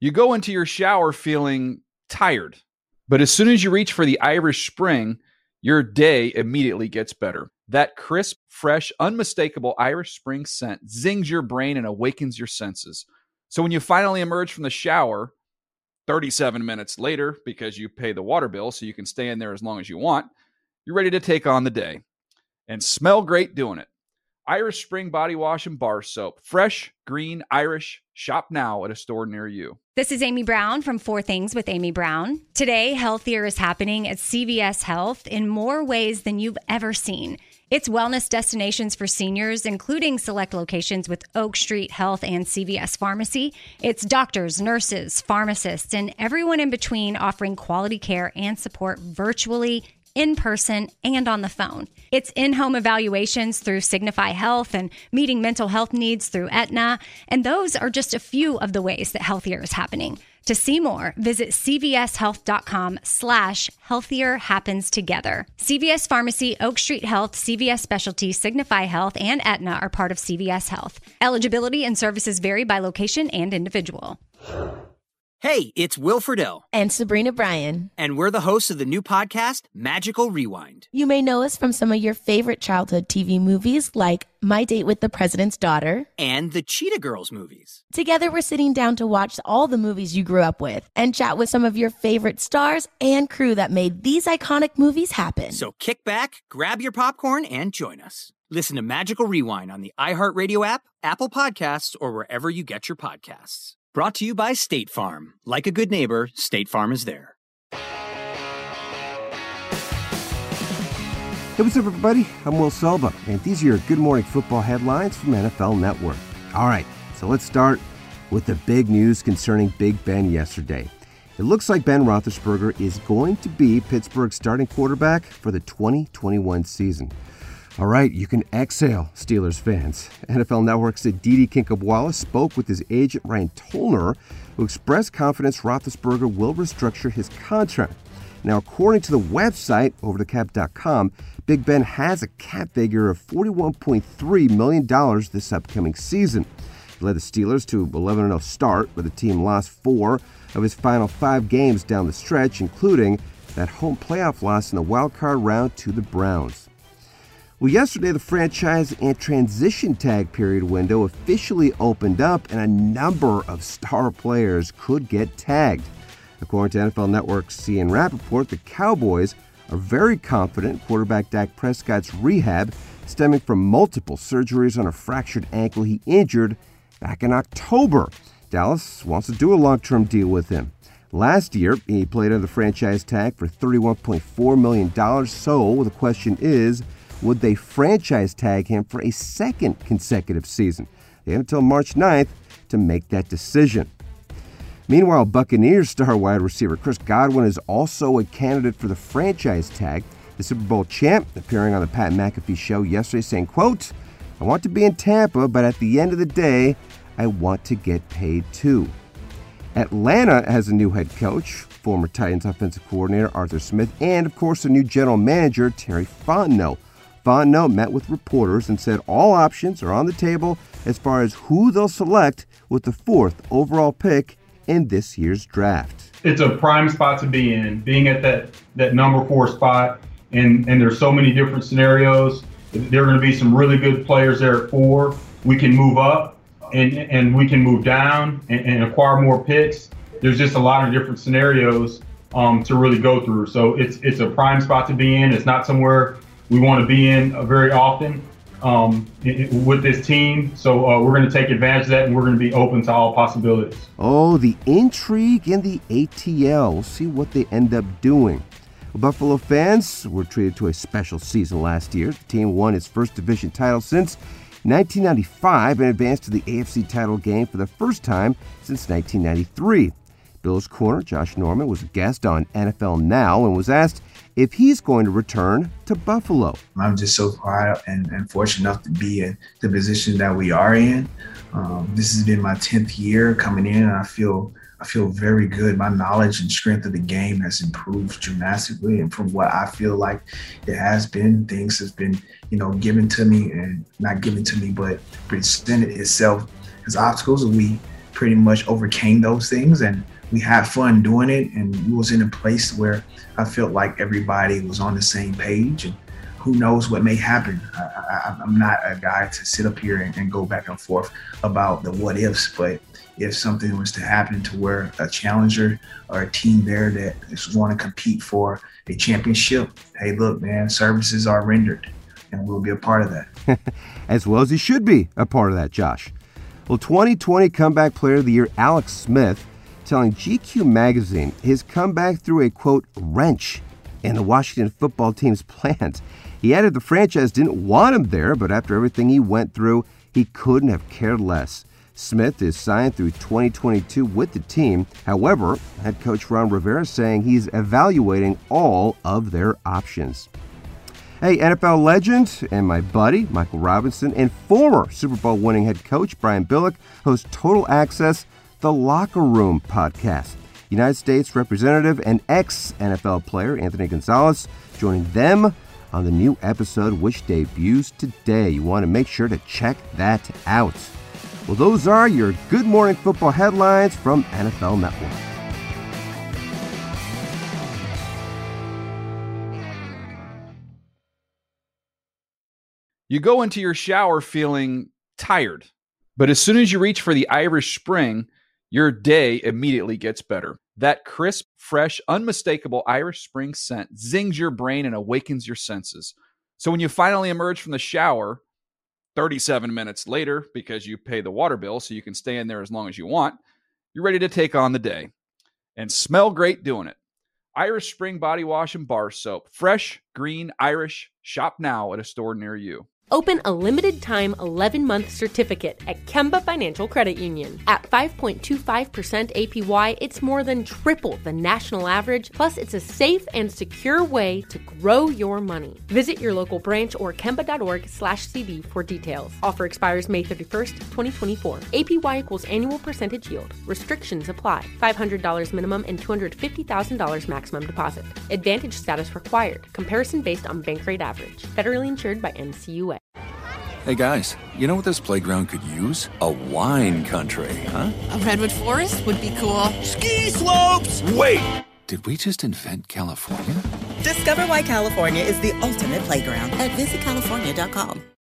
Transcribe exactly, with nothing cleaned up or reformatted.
You go into your shower feeling tired, but as soon as you reach for the Irish Spring, your day immediately gets better. That crisp, fresh, unmistakable Irish Spring scent zings your brain and awakens your senses. So when you finally emerge from the shower, thirty-seven minutes later, because you pay the water bill so you can stay in there as long as you want, you're ready to take on the day and smell great doing it. Irish Spring Body Wash and Bar Soap. Fresh, green, Irish. Shop now at a store near you. This is Amy Brown from Four Things with Amy Brown. Today, healthier is happening at C V S Health in more ways than you've ever seen. It's wellness destinations for seniors, including select locations with Oak Street Health and C V S Pharmacy. It's doctors, nurses, pharmacists, and everyone in between offering quality care and support virtually, in person, and on the phone. It's in-home evaluations through Signify Health and meeting mental health needs through Aetna. And those are just a few of the ways that healthier is happening. To see more, visit cvshealth.com slash healthier happens together. C V S Pharmacy, Oak Street Health, C V S Specialty, Signify Health, and Aetna are part of C V S Health. Eligibility and services vary by location and individual. Hey, it's Will Friedle. And Sabrina Bryan. And we're the hosts of the new podcast, Magical Rewind. You may know us from some of your favorite childhood T V movies like My Date with the President's Daughter. And the Cheetah Girls movies. Together, we're sitting down to watch all the movies you grew up with and chat with some of your favorite stars and crew that made these iconic movies happen. So kick back, grab your popcorn, and join us. Listen to Magical Rewind on the iHeartRadio app, Apple Podcasts, or wherever you get your podcasts. Brought to you by State Farm. Like a good neighbor, State Farm is there. Hey, what's up, everybody? I'm Will Selva, and these are your Good Morning Football headlines from N F L Network. All right, so let's start with the big news concerning Big Ben yesterday. It looks like Ben Roethlisberger is going to be Pittsburgh's starting quarterback for the twenty twenty-one season. All right, you can exhale, Steelers fans. N F L Network's Aditi Kinkhabwala spoke with his agent, Ryan Tollner, who expressed confidence Roethlisberger will restructure his contract. Now, according to the website, over the cap dot com, Big Ben has a cap figure of forty-one point three million dollars this upcoming season. He led the Steelers to eleven and oh start, where the team lost four of his final five games down the stretch, including that home playoff loss in the wild card round to the Browns. Well, yesterday, the franchise and transition tag period window officially opened up, and a number of star players could get tagged. According to N F L Network's Ian Rappaport, the Cowboys are very confident quarterback Dak Prescott's rehab, stemming from multiple surgeries on a fractured ankle he injured back in October. Dallas wants to do a long-term deal with him. Last year, he played under the franchise tag for thirty-one point four million dollars, so the question is, would they franchise tag him for a second consecutive season? They have until March ninth to make that decision. Meanwhile, Buccaneers star wide receiver Chris Godwin is also a candidate for the franchise tag. The Super Bowl champ, appearing on the Pat McAfee show yesterday, saying, quote, "I want to be in Tampa, but at the end of the day, I want to get paid too." Atlanta has a new head coach, former Titans offensive coordinator Arthur Smith, and of course a new general manager, Terry Fontenot. Fontenot met with reporters and said all options are on the table as far as who they'll select with the fourth overall pick in this year's draft. It's a prime spot to be in, being at that, that number four spot, and, and there's so many different scenarios. There are going to be some really good players there at four. We can move up, and, and we can move down and, and acquire more picks. There's just a lot of different scenarios um, to really go through. So it's it's a prime spot to be in. It's not somewhere we want to be in uh, very often um, it, with this team. So uh, we're going to take advantage of that, and we're going to be open to all possibilities. Oh, the intrigue in the A T L. We'll see what they end up doing. Well, Buffalo fans were treated to a special season last year. The team won its first division title since nineteen ninety-five and advanced to the A F C title game for the first time since nineteen ninety-three. Bills corner Josh Norman was a guest on N F L Now and was asked if he's going to return to Buffalo. I'm just so proud and, and fortunate enough to be in the position that we are in. Um, this has been my tenth year coming in, and I feel I feel very good. My knowledge and strength of the game has improved dramatically, and from what I feel like it has been, things have been, you know, given to me, and not given to me, but presented itself as obstacles, and we pretty much overcame those things, and we had fun doing it. And we was in a place where I felt like everybody was on the same page. And who knows what may happen? I, I, I'm not a guy to sit up here and, and go back and forth about the what ifs, but if something was to happen to where a challenger or a team there that just want to compete for a championship, hey, look, man, services are rendered, and we'll be a part of that. As well as he should be a part of that, Josh. Well, twenty twenty Comeback Player of the Year Alex Smith telling G Q magazine his comeback threw a, quote, wrench in the Washington football team's plans. He added the franchise didn't want him there, but after everything he went through, he couldn't have cared less. Smith is signed through twenty twenty-two with the team. However, head coach Ron Rivera saying he's evaluating all of their options. Hey, N F L legend and my buddy, Michael Robinson, and former Super Bowl winning head coach Brian Billick host Total Access, the Locker Room podcast. United States Representative and ex-N F L player Anthony Gonzalez joining them on the new episode, which debuts today. You want to make sure to check that out. Well, those are your Good Morning Football headlines from N F L Network. You go into your shower feeling tired, but as soon as you reach for the Irish Spring, your day immediately gets better. That crisp, fresh, unmistakable Irish Spring scent zings your brain and awakens your senses. So when you finally emerge from the shower, thirty-seven minutes later, because you pay the water bill so you can stay in there as long as you want, you're ready to take on the day and smell great doing it. Irish Spring Body Wash and Bar Soap. Fresh, green, Irish. Shop now at a store near you. Open a limited-time eleven-month certificate at Kemba Financial Credit Union. At five point two five percent A P Y, it's more than triple the national average, plus it's a safe and secure way to grow your money. Visit your local branch or kemba.org slash CD for details. Offer expires May thirty-first, twenty twenty-four. A P Y equals annual percentage yield. Restrictions apply. five hundred dollars minimum and two hundred fifty thousand dollars maximum deposit. Advantage status required. Comparison based on bank rate average. Federally insured by N C U A. Hey guys, you know what this playground could use? A wine country, huh? A redwood forest would be cool. Ski slopes! Wait! Did we just invent California? Discover why California is the ultimate playground at visit california dot com.